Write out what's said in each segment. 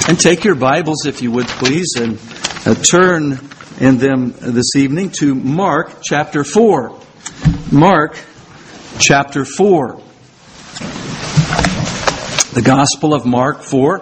And take your Bibles, if you would please, and turn in them this evening to Mark chapter 4. Mark chapter 4. The Gospel of Mark 4.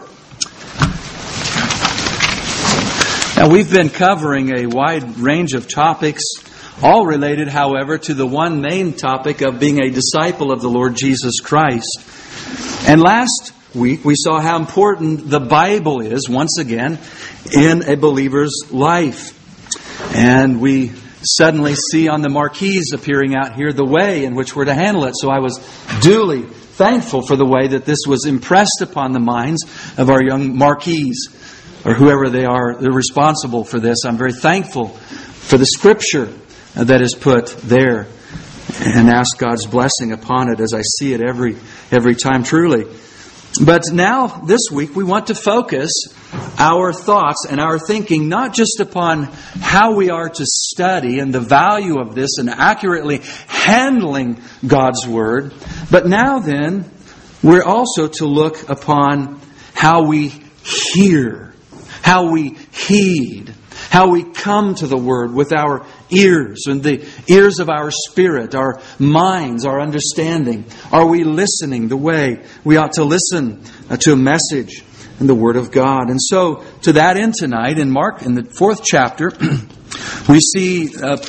Now, we've been covering a wide range of topics, all related, however, to the one main topic of being a disciple of the Lord Jesus Christ. And last week, we saw how important the Bible is, once again, in a believer's life. And we suddenly see on the marquees appearing out here the way in which we're to handle it. So I was duly thankful for the way that this was impressed upon the minds of our young marquees, or whoever they are, they're responsible for this. I'm very thankful for the Scripture that is put there, and ask God's blessing upon it as I see it every time, truly. But now, this week, we want to focus our thoughts and our thinking not just upon how we are to study and the value of this and accurately handling God's Word, but now then, we're also to look upon how we hear, how we heed, how we come to the Word with our ears and the ears of our spirit, our minds, our understanding. Are we listening the way we ought to listen to a message in the Word of God? And so, to that end tonight, in Mark, in the 4th chapter, we see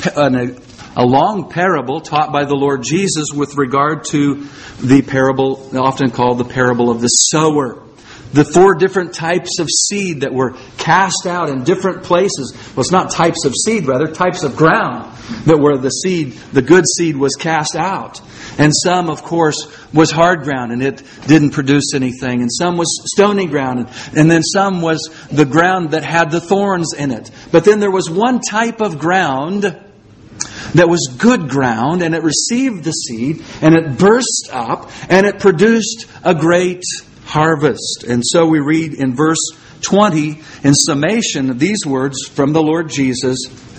a long parable taught by the Lord Jesus with regard to the parable, often called the parable of the sower. The 4 different types of seed that were cast out in different places. Well, it's not types of seed, rather, types of ground that where the good seed was cast out. And some, of course, was hard ground and it didn't produce anything. And some was stony ground. And then some was the ground that had the thorns in it. But then there was one type of ground that was good ground, and it received the seed, and it burst up, and it produced a great harvest. And so we read in verse 20, in summation of these words from the Lord Jesus,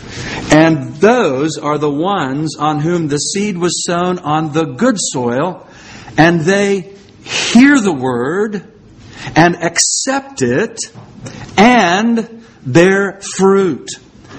"And those are the ones on whom the seed was sown on the good soil, and they hear the word and accept it, and bear fruit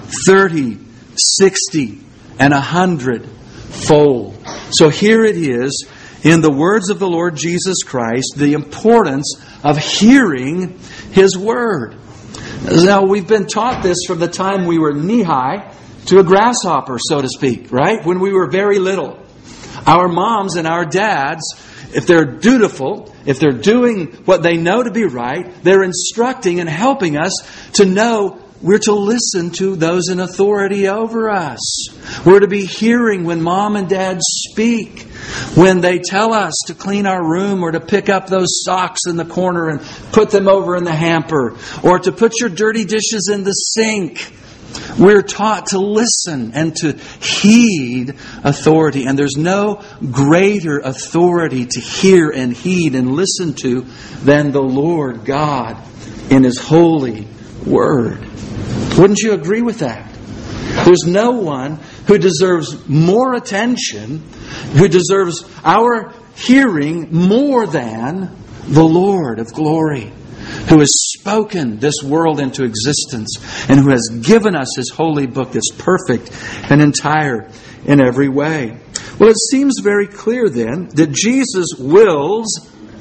30, 60, and 100-fold." So here it is, in the words of the Lord Jesus Christ, the importance of hearing His Word. Now, we've been taught this from the time we were knee-high to a grasshopper, so to speak, right? When we were very little. Our moms and our dads, if they're dutiful, if they're doing what they know to be right, they're instructing and helping us to know we're to listen to those in authority over us. We're to be hearing when mom and dad speak. When they tell us to clean our room or to pick up those socks in the corner and put them over in the hamper, or to put your dirty dishes in the sink. We're taught to listen and to heed authority. And there's no greater authority to hear and heed and listen to than the Lord God in His holy Word. Wouldn't you agree with that? There's no one who deserves more attention, who deserves our hearing more than the Lord of glory, who has spoken this world into existence and who has given us His holy book that's perfect and entire in every way. Well, it seems very clear then that Jesus wills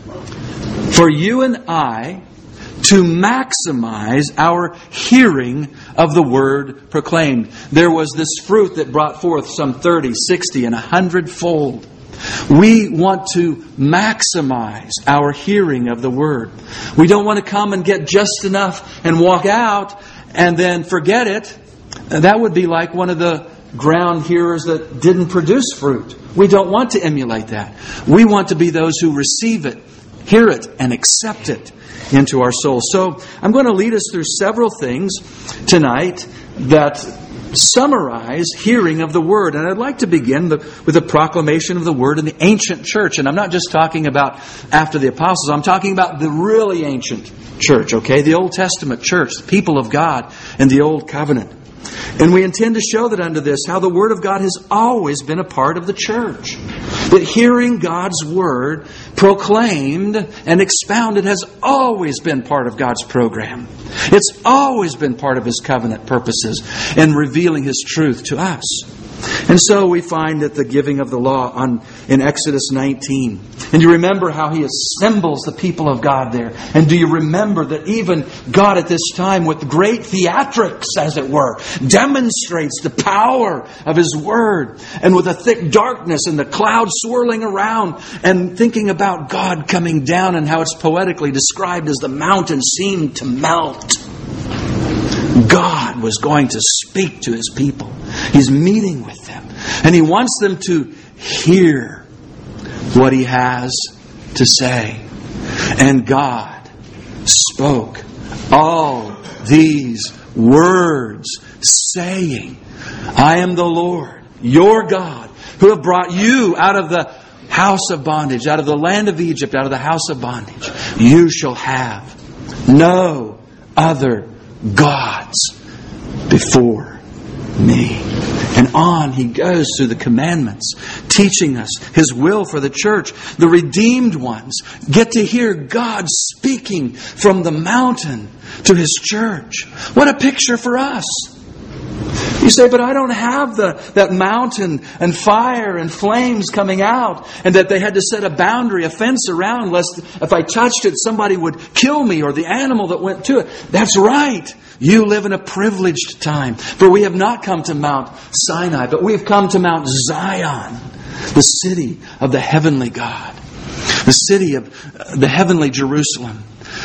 for you and I to maximize our hearing of the Word proclaimed. There was this fruit that brought forth some 30, 60, and 100-fold. We want to maximize our hearing of the Word. We don't want to come and get just enough and walk out and then forget it. That would be like one of the ground hearers that didn't produce fruit. We don't want to emulate that. We want to be those who receive it, hear it, and accept it into our souls. So I'm going to lead us through several things tonight that summarize hearing of the Word. And I'd like to begin with the proclamation of the Word in the ancient church. And I'm not just talking about after the apostles. I'm talking about the really ancient church, okay? The Old Testament church, the people of God in the Old Covenant. And we intend to show that under this, how the Word of God has always been a part of the church. That hearing God's Word proclaimed and expounded has always been part of God's program. It's always been part of His covenant purposes in revealing His truth to us. And so we find that the giving of the law in Exodus 19. And you remember how He assembles the people of God there. And do you remember that even God at this time, with great theatrics, as it were, demonstrates the power of His Word. And with a thick darkness and the clouds swirling around, and thinking about God coming down and how it's poetically described as the mountain seemed to melt. God was going to speak to His people. He's meeting with them. And He wants them to hear what He has to say. And God spoke all these words, saying, I am the Lord, your God, who have brought you out of the house of bondage, out of the land of Egypt, out of the house of bondage. You shall have no other gods before me. And on he goes through the commandments, teaching us His will for the church. The redeemed ones get to hear God speaking from the mountain to His church. What a picture for us. You say, but I don't have that mountain and fire and flames coming out, and that they had to set a boundary, a fence around, lest if I touched it, somebody would kill me or the animal that went to it. That's right. You live in a privileged time. For we have not come to Mount Sinai, but we have come to Mount Zion, the city of the heavenly God, the city of the heavenly Jerusalem.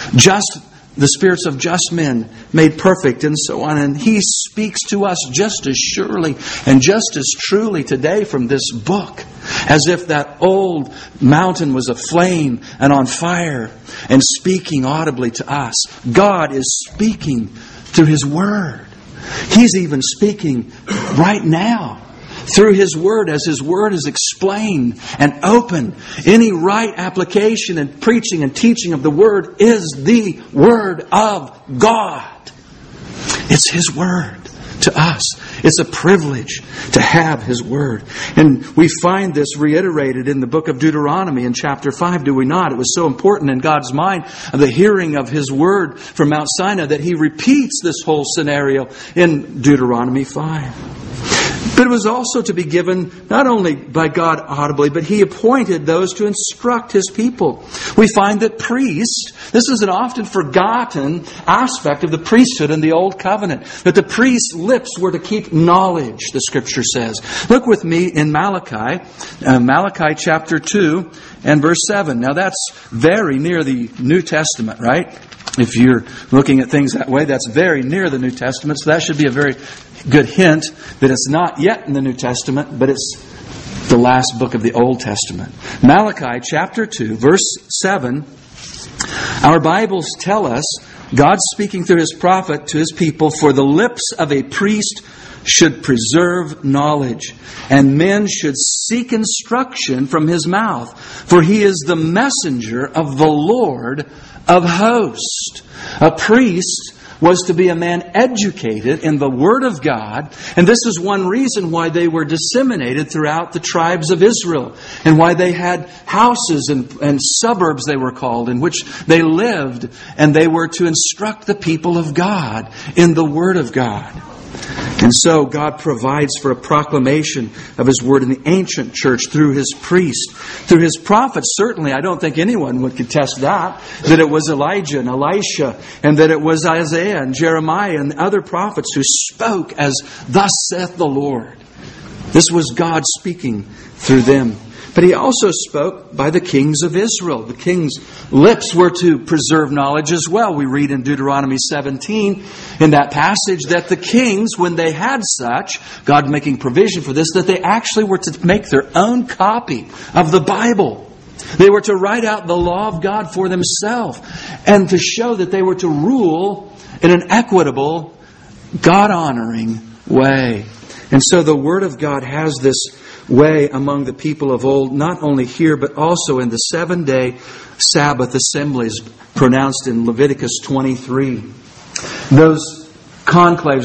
The spirits of just men made perfect, and so on. And He speaks to us just as surely and just as truly today from this book, as if that old mountain was aflame and on fire and speaking audibly to us. God is speaking through His Word. He's even speaking right now through His Word, as His Word is explained and open. Any right application and preaching and teaching of the Word is the Word of God. It's His Word to us. It's a privilege to have His Word. And we find this reiterated in the book of Deuteronomy in chapter 5, do we not? It was so important in God's mind of the hearing of His Word from Mount Sinai that He repeats this whole scenario in Deuteronomy 5. But it was also to be given not only by God audibly, but He appointed those to instruct His people. We find that priests, this is an often forgotten aspect of the priesthood in the Old Covenant, that the priest's lips were to keep knowledge, the Scripture says. Look with me in Malachi chapter 2 and verse 7. Now that's very near the New Testament, right? If you're looking at things that way, that's very near the New Testament. So that should be a very good hint that it's not yet in the New Testament, but it's the last book of the Old Testament. Malachi chapter 2, verse 7. Our Bibles tell us, God speaking through His prophet to His people, for the lips of a priest should preserve knowledge, and men should seek instruction from his mouth, for he is the messenger of the Lord of hosts. A priest was to be a man educated in the Word of God. And this is one reason why they were disseminated throughout the tribes of Israel, and why they had houses and suburbs, they were called, in which they lived, and they were to instruct the people of God in the Word of God. And so God provides for a proclamation of His Word in the ancient church through His priest. Through His prophets, certainly, I don't think anyone would contest that it was Elijah and Elisha, and that it was Isaiah and Jeremiah and other prophets who spoke as, thus saith the Lord. This was God speaking through them. But He also spoke by the kings of Israel. The kings' lips were to preserve knowledge as well. We read in Deuteronomy 17, in that passage, that the kings, when they had such, God making provision for this, that they actually were to make their own copy of the Bible. They were to write out the law of God for themselves, and to show that they were to rule in an equitable, God-honoring way. And so the Word of God has this way among the people of old, not only here, but also in the 7-day Sabbath assemblies pronounced in Leviticus 23. Those conclaves,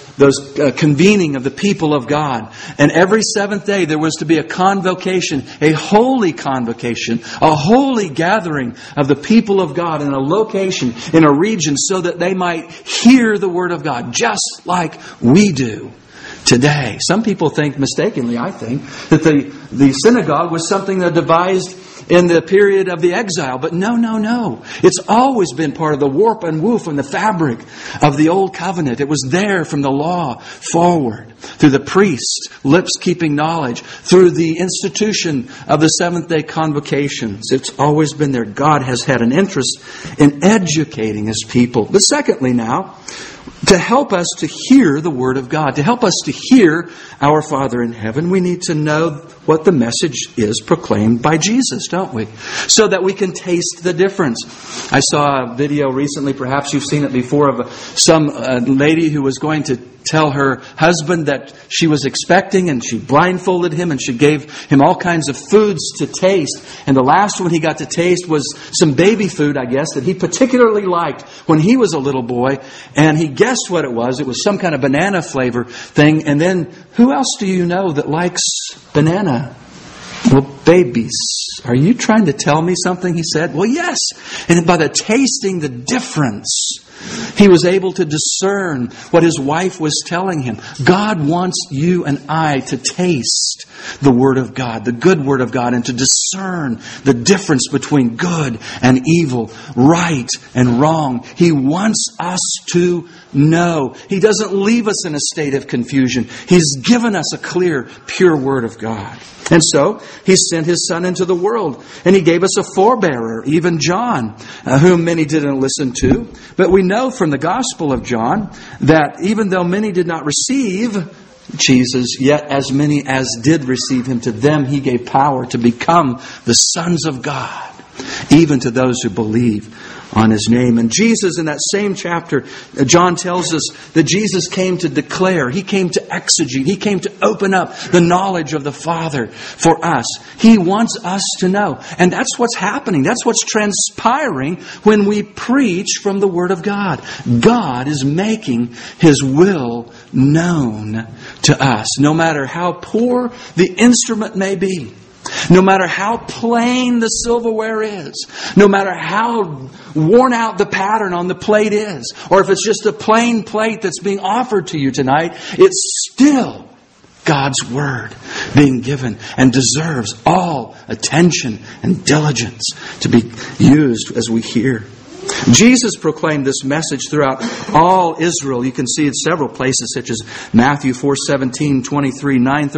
those convening of the people of God. And every seventh day there was to be a convocation, a holy convocation, a holy gathering of the people of God in a location, in a region, so that they might hear the Word of God, just like we do today. Some people think, mistakenly I think, that the synagogue was something that devised in the period of the exile. But no. It's always been part of the warp and woof and the fabric of the Old Covenant. It was there from the law forward, through the priest, lips keeping knowledge, through the institution of the seventh-day convocations. It's always been there. God has had an interest in educating His people. But secondly now, to help us to hear the Word of God, to help us to hear our Father in heaven, we need to know what the message is proclaimed by Jesus, don't we? So that we can taste the difference. I saw a video recently, perhaps you've seen it before, of some lady who was going to tell her husband that she was expecting, and she blindfolded him and she gave him all kinds of foods to taste. And the last one he got to taste was some baby food, I guess, that he particularly liked when he was a little boy. And he guessed what it was. It was some kind of banana flavor thing. And then, who else do you know that likes banana? Well, babies. Are you trying to tell me something? He said. Well, yes. And by the tasting the difference, he was able to discern what his wife was telling him. God wants you and I to taste the Word of God, the good Word of God, and to discern the difference between good and evil, right and wrong. He wants us to know. He doesn't leave us in a state of confusion. He's given us a clear, pure Word of God. And so, He sent His Son into the world, and He gave us a forebearer, even John, whom many didn't listen to. But we know from the Gospel of John that even though many did not receive Jesus, yet as many as did receive Him, to them He gave power to become the sons of God, even to those who believe on His name. And Jesus, in that same chapter, John tells us that Jesus came to declare, He came to exegete, He came to open up the knowledge of the Father for us. He wants us to know. And that's what's happening. That's what's transpiring when we preach from the Word of God. God is making His will known to us, no matter how poor the instrument may be. No matter how plain the silverware is, no matter how worn out the pattern on the plate is, or if it's just a plain plate that's being offered to you tonight, it's still God's Word being given and deserves all attention and diligence to be used as we hear. Jesus proclaimed this message throughout all Israel. You can see it several places, such as Matthew 4:17, 23,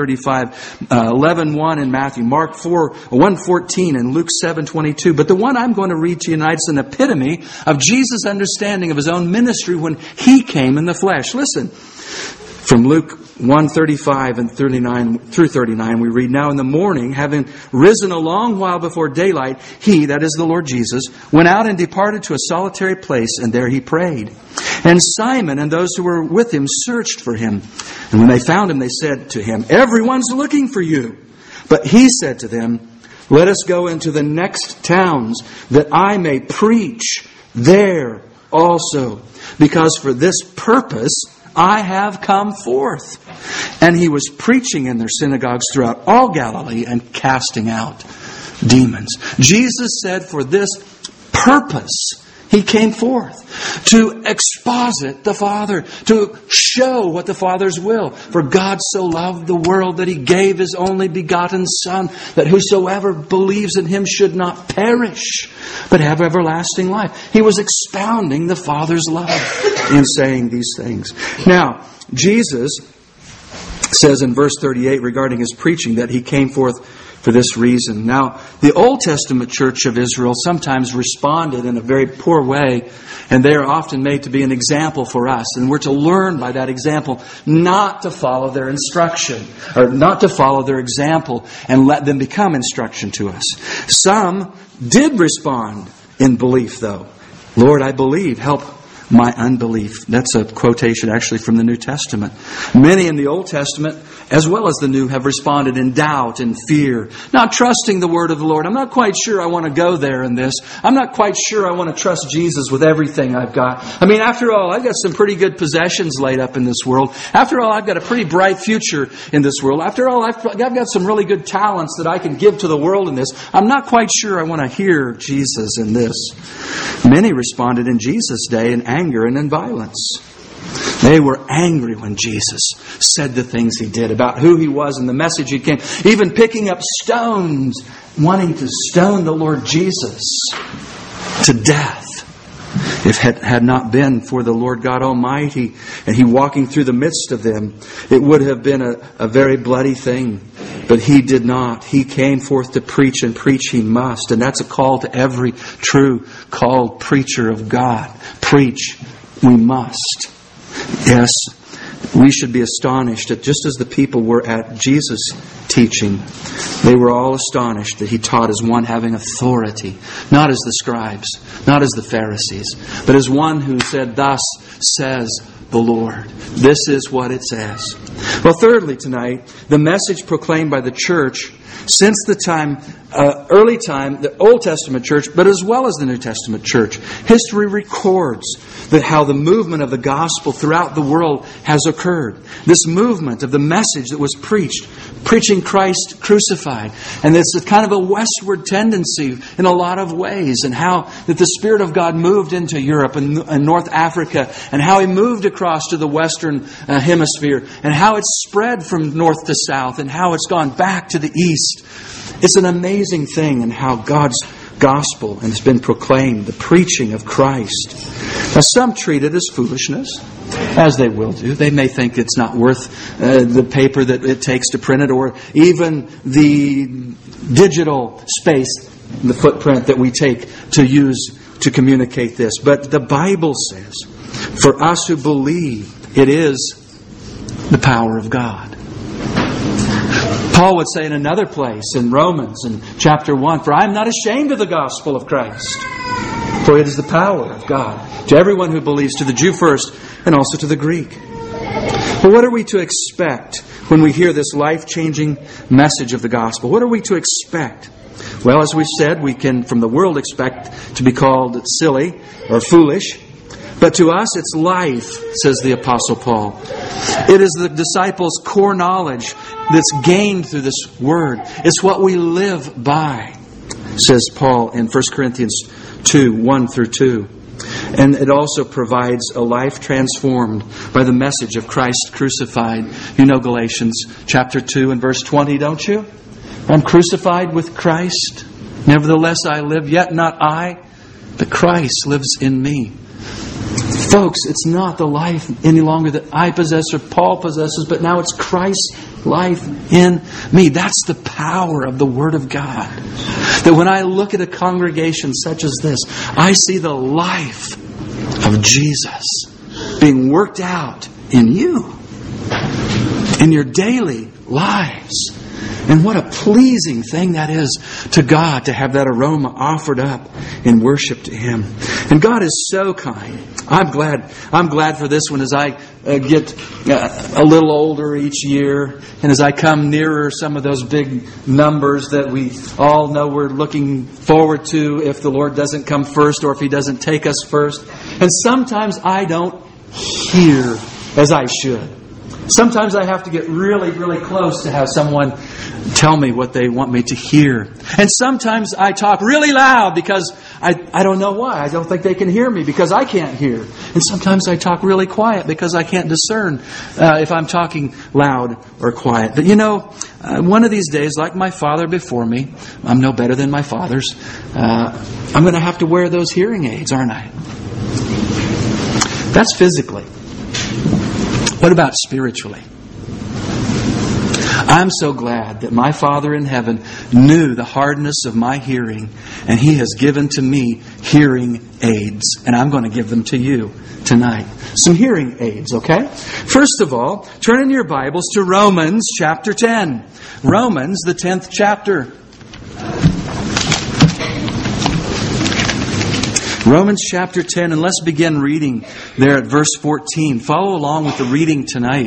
9:35, 11:1 in Matthew, Mark 1:14, and Luke 7:22. But the one I'm going to read to you tonight is an epitome of Jesus' understanding of His own ministry when He came in the flesh. Listen, from Luke 1:35 and 39 through 39, we read, "Now in the morning, having risen a long while before daylight, He," that is the Lord Jesus, "went out and departed to a solitary place, and there He prayed. And Simon and those who were with him searched for Him. And when they found Him, they said to Him, 'Everyone's looking for you.' But He said to them, 'Let us go into the next towns, that I may preach there also, because for this purpose I have come forth.' And He was preaching in their synagogues throughout all Galilee and casting out demons." Jesus said for this purpose He came forth, to exposit the Father, to show what the Father's will. "For God so loved the world that He gave His only begotten Son, that whosoever believes in Him should not perish, but have everlasting life." He was expounding the Father's love in saying these things. Now, Jesus says in verse 38 regarding His preaching that He came forth for this reason. Now, the Old Testament church of Israel sometimes responded in a very poor way, and they are often made to be an example for us. And we're to learn by that example not to follow their instruction, or not to follow their example and let them become instruction to us. Some did respond in belief, though. "Lord, I believe. Help my unbelief. That's a quotation actually from the New Testament. Many in the Old Testament, as well as the New, have responded in doubt and fear, not trusting the word of the Lord. I'm not quite sure I want to go there in this. I'm not quite sure I want to trust Jesus with everything I've got. I mean, after all, I've got some pretty good possessions laid up in this world. After all, I've got a pretty bright future in this world. After all, I've got some really good talents that I can give to the world in this. I'm not quite sure I want to hear Jesus in this. Many responded in Jesus' day in anger and in violence. They were angry when Jesus said the things He did about who He was and the message He came. Even picking up stones, wanting to stone the Lord Jesus to death. If it had not been for the Lord God Almighty and He walking through the midst of them, it would have been a very bloody thing. But He did not. He came forth to preach, and preach He must. And that's a call to every true called preacher of God. Preach, we must. Yes, we should be astonished that just as the people were at Jesus' teaching, they were all astonished that He taught as one having authority, not as the scribes, not as the Pharisees, but as one who said, "Thus says the Lord." This is what it says. Well, thirdly tonight, the message proclaimed by the church since the time, early time, the Old Testament church, but as well as the New Testament church. History records that how the movement of the gospel throughout the world has occurred. This movement of the message that was preached, preaching Christ crucified. And it's a kind of a westward tendency in a lot of ways. And how that the Spirit of God moved into Europe and North Africa. And how He moved across to the Western Hemisphere. And how it's spread from north to south. And how it's gone back to the east. It's an amazing thing in how God's gospel has been proclaimed, the preaching of Christ. Now, some treat it as foolishness, as they will do. They may think it's not worth the paper that it takes to print it, or even the digital space, the footprint that we take to use to communicate this. But the Bible says, for us who believe, it is the power of God. Paul would say in another place in Romans in chapter 1, "For I am not ashamed of the gospel of Christ, for it is the power of God to everyone who believes, to the Jew first and also to the Greek." But what are we to expect when we hear this life-changing message of the gospel? What are we to expect? Well, as we said, we can from the world expect to be called silly or foolish. But to us it's life, says the Apostle Paul. It is the disciples' core knowledge that's gained through this word. It's what we live by, says Paul in 1 Corinthians 2, 1 through 2. And it also provides a life transformed by the message of Christ crucified. You know Galatians chapter 2 and verse 20, don't you? I'm crucified with Christ. Nevertheless I live, yet not I, but Christ lives in me. Folks, it's not the life any longer that I possess or Paul possesses, but now it's Christ's life in me. That's the power of the Word of God. That when I look at a congregation such as this, I see the life of Jesus being worked out in you, in your daily lives. And what a pleasing thing that is to God to have that aroma offered up in worship to Him. And God is so kind. I'm glad for this one as I get a little older each year, and as I come nearer some of those big numbers that we all know we're looking forward to if the Lord doesn't come first or if He doesn't take us first. And sometimes I don't hear as I should. Sometimes I have to get really, really close to have someone tell me what they want me to hear. And sometimes I talk really loud because I don't know why. I don't think they can hear me because I can't hear. And sometimes I talk really quiet because I can't discern if I'm talking loud or quiet. But you know, one of these days, like my father before me, I'm no better than my fathers, I'm going to have to wear those hearing aids, aren't I? That's physically. What about spiritually? I'm so glad that my Father in heaven knew the hardness of my hearing, and He has given to me hearing aids. And I'm going to give them to you tonight. Some hearing aids, okay? First of all, turn in your Bibles to Romans chapter 10. Romans, the 10th chapter. Romans chapter 10, and let's begin reading there at verse 14. Follow along with the reading tonight.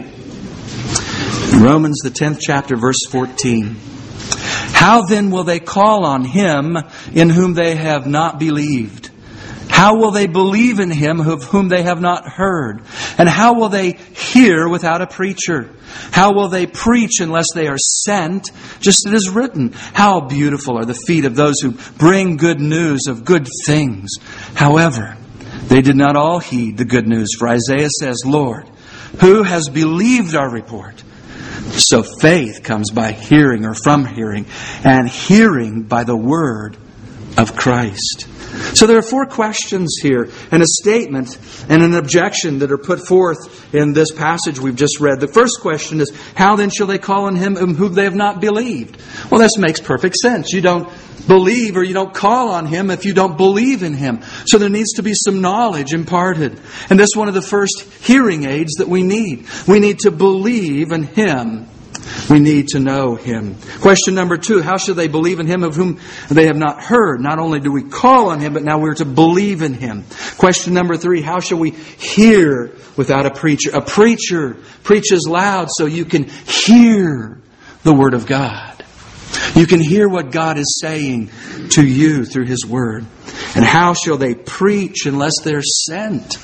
Romans, the 10th chapter, verse 14. How then will they call on Him in whom they have not believed? How will they believe in Him of whom they have not heard? And how will they hear without a preacher? How will they preach unless they are sent? Just as it is written, how beautiful are the feet of those who bring good news of good things. However, they did not all heed the good news. For Isaiah says, Lord, who has believed our report? So faith comes by hearing or from hearing, and hearing by the word of Christ. So there are 4 questions here, and a statement and an objection that are put forth in this passage we've just read. The first question is, how then shall they call on Him whom they have not believed? Well, this makes perfect sense. You don't believe or you don't call on Him if you don't believe in Him. So there needs to be some knowledge imparted. And this is one of the first hearing aids that we need. We need to believe in Him. We need to know Him. Question number 2, how should they believe in Him of whom they have not heard? Not only do we call on Him, but now we're to believe in Him. Question number 3, how shall we hear without a preacher? A preacher preaches loud so you can hear the Word of God. You can hear what God is saying to you through His Word. And how shall they preach unless they're sent?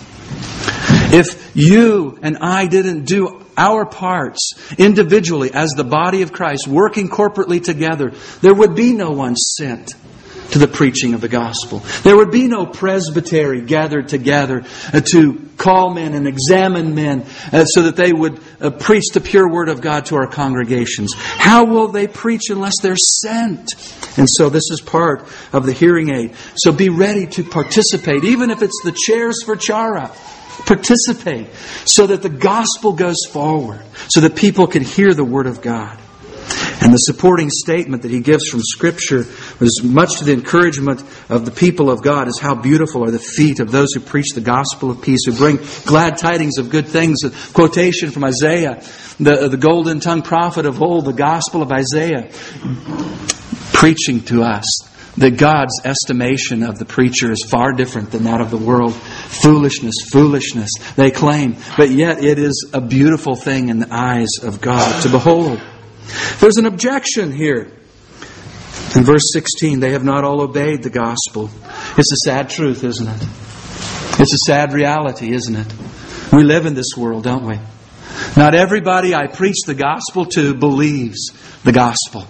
If you and I didn't do our parts individually as the body of Christ, working corporately together, there would be no one sent to the preaching of the gospel. There would be no presbytery gathered together to call men and examine men so that they would preach the pure word of God to our congregations. How will they preach unless they're sent? And so this is part of the hearing aid. So be ready to participate, even if it's the chairs for Chara. Participate so that the gospel goes forward, so that people can hear the Word of God. And the supporting statement that he gives from Scripture was much to the encouragement of the people of God, is how beautiful are the feet of those who preach the gospel of peace, who bring glad tidings of good things. A quotation from Isaiah, the golden-tongued prophet of old, the gospel of Isaiah, preaching to us that God's estimation of the preacher is far different than that of the world. Foolishness, foolishness, they claim. But yet it is a beautiful thing in the eyes of God to behold. There's an objection here. In verse 16, they have not all obeyed the gospel. It's a sad truth, isn't it? It's a sad reality, isn't it? We live in this world, don't we? Not everybody I preach the gospel to believes the gospel.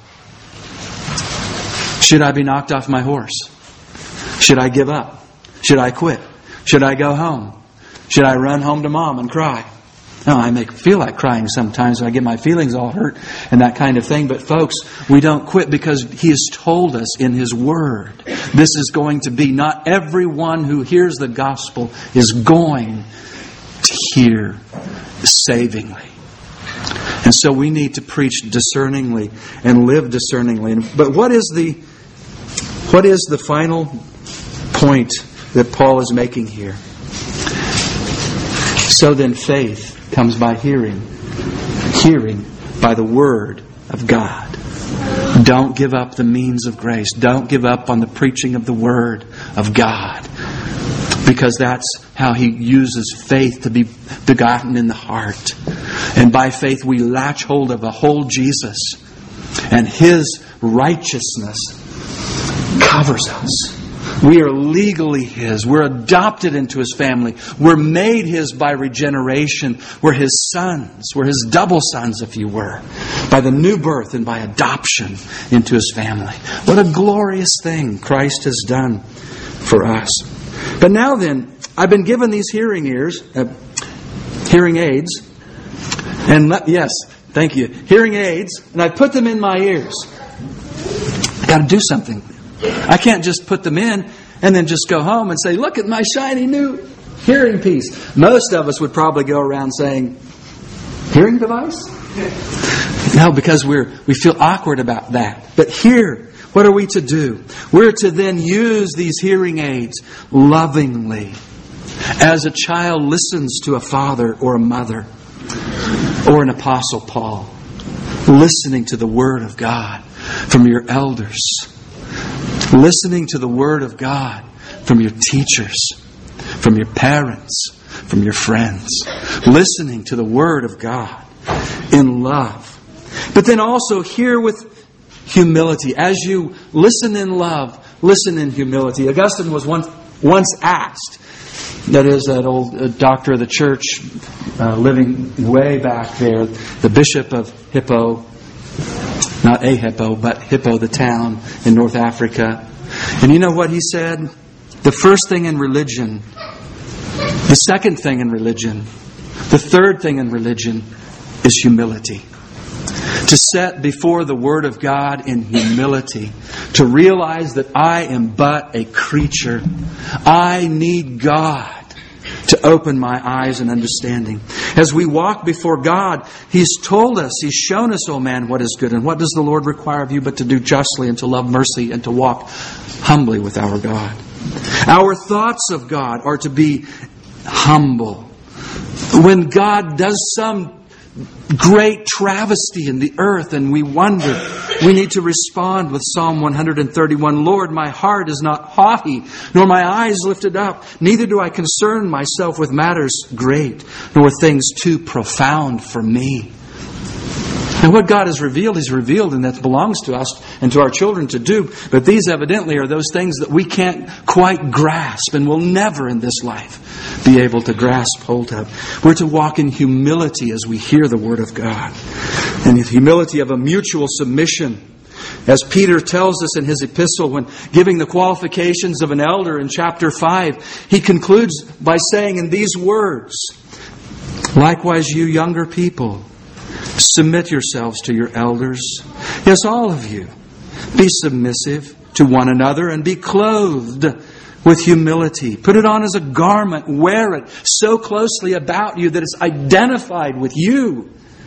Should I be knocked off my horse? Should I give up? Should I quit? Should I go home? Should I run home to Mom and cry? No, I feel like crying sometimes. I get my feelings all hurt and that kind of thing. But folks, we don't quit because He has told us in His Word. This is going to be, not everyone who hears the gospel is going to hear savingly. And so we need to preach discerningly and live discerningly. But what is the final point that Paul is making here? So then faith comes by hearing, hearing by the Word of God. Don't give up the means of grace. Don't give up on the preaching of the Word of God, because that's how He uses faith to be begotten in the heart. And by faith we latch hold of a whole Jesus, and His righteousness covers us. We are legally His. We're adopted into His family. We're made His by regeneration. We're His sons. We're His double sons, if you were, by the new birth and by adoption into His family. What a glorious thing Christ has done for us. But now then, I've been given these hearing aids, and yes, thank you, hearing aids, and I put them in my ears. I've got to do something. I can't just put them in and then just go home and say, look at my shiny new hearing piece. Most of us would probably go around saying, hearing device? No, because we feel awkward about that. But here, what are we to do? We're to then use these hearing aids lovingly, as a child listens to a father or a mother or an Apostle Paul, listening to the Word of God from your elders. Listening to the Word of God from your teachers, from your parents, from your friends. Listening to the Word of God in love. But then also hear with humility. As you listen in love, listen in humility. Augustine was once asked, that is, that old doctor of the church living way back there, the Bishop of Hippo, not a Hippo, but Hippo, the town in North Africa. And you know what he said? The first thing in religion, the second thing in religion, the third thing in religion is humility. To set before the Word of God in humility. To realize that I am but a creature. I need God to open my eyes and understanding. As we walk before God, He's told us, He's shown us, O man, what is good. And what does the Lord require of you but to do justly and to love mercy and to walk humbly with our God. Our thoughts of God are to be humble. When God does some great travesty in the earth and we wonder, we need to respond with Psalm 131. Lord, my heart is not haughty, nor my eyes lifted up. Neither do I concern myself with matters great, nor things too profound for me. And what God has revealed, He's revealed, and that belongs to us and to our children to do. But these evidently are those things that we can't quite grasp and will never in this life be able to grasp hold of. We're to walk in humility as we hear the Word of God. And the humility of a mutual submission. As Peter tells us in his epistle when giving the qualifications of an elder in chapter 5, he concludes by saying in these words, likewise you younger people, submit yourselves to your elders. Yes, all of you. Be submissive to one another and be clothed with humility. Put it on as a garment. Wear it so closely about you that it's identified with you.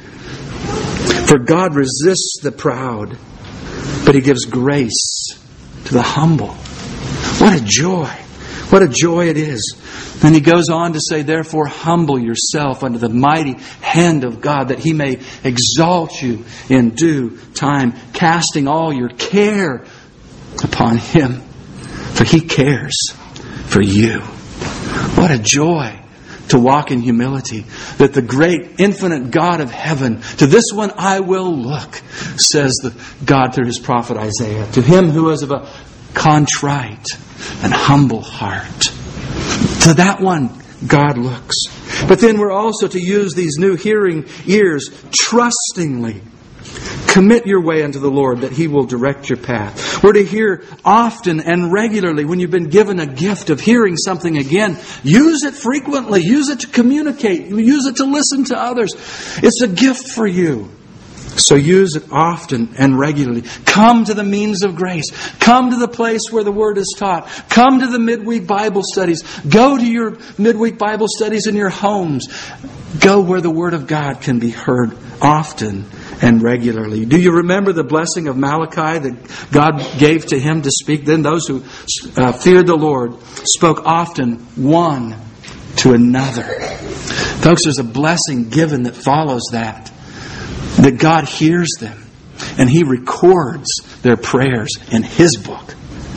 For God resists the proud, but He gives grace to the humble. What a joy. What a joy it is. Then he goes on to say, therefore humble yourself under the mighty hand of God, that He may exalt you in due time, casting all your care upon Him, for He cares for you. What a joy to walk in humility, that the great infinite God of heaven, to this one I will look, says the God through His prophet Isaiah, to Him who is of a contrite and humble heart. To that one, God looks. But then we're also to use these new hearing ears trustingly. Commit your way unto the Lord that He will direct your path. We're to hear often and regularly. When you've been given a gift of hearing something again, use it frequently. Use it to communicate. Use it to listen to others. It's a gift for you. So use it often and regularly. Come to the means of grace. Come to the place where the Word is taught. Come to the midweek Bible studies. Go to your midweek Bible studies in your homes. Go where the Word of God can be heard often and regularly. Do you remember the blessing of Malachi that God gave to him to speak? Then those who feared the Lord spoke often one to another. Folks, there's a blessing given that follows that. That God hears them and He records their prayers in His book.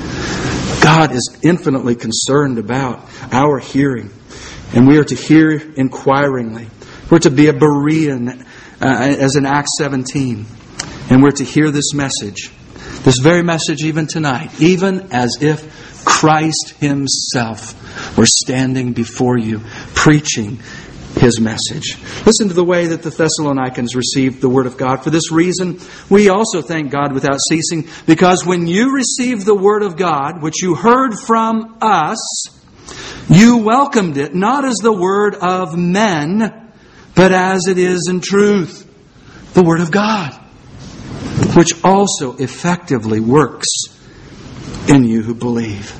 God is infinitely concerned about our hearing, and we are to hear inquiringly. We're to be a Berean, as in Acts 17, and we're to hear this message, this very message even tonight, even as if Christ Himself were standing before you, preaching His message. Listen to the way that the Thessalonians received the Word of God. For this reason, we also thank God without ceasing, because when you received the Word of God, which you heard from us, you welcomed it, not as the word of men, but as it is in truth, the Word of God, which also effectively works in you who believe.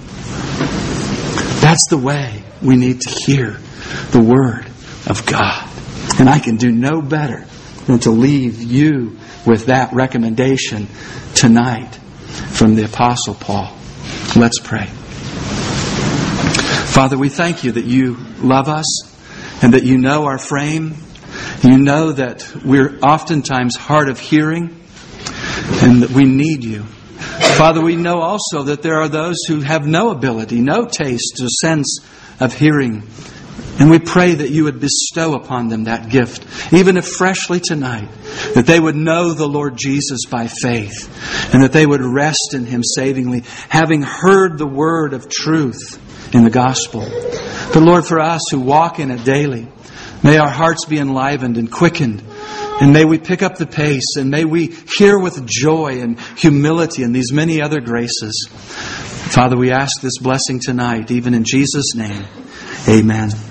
That's the way we need to hear the Word of God. And I can do no better than to leave you with that recommendation tonight from the Apostle Paul. Let's pray. Father, we thank You that You love us and that You know our frame. You know that we're oftentimes hard of hearing and that we need You. Father, we know also that there are those who have no ability, no taste or sense of hearing. And we pray that you would bestow upon them that gift, even if freshly tonight, that they would know the Lord Jesus by faith, and that they would rest in Him savingly, having heard the word of truth in the gospel. But Lord, for us who walk in it daily, may our hearts be enlivened and quickened, and may we pick up the pace, and may we hear with joy and humility and these many other graces. Father, we ask this blessing tonight, even in Jesus' name. Amen.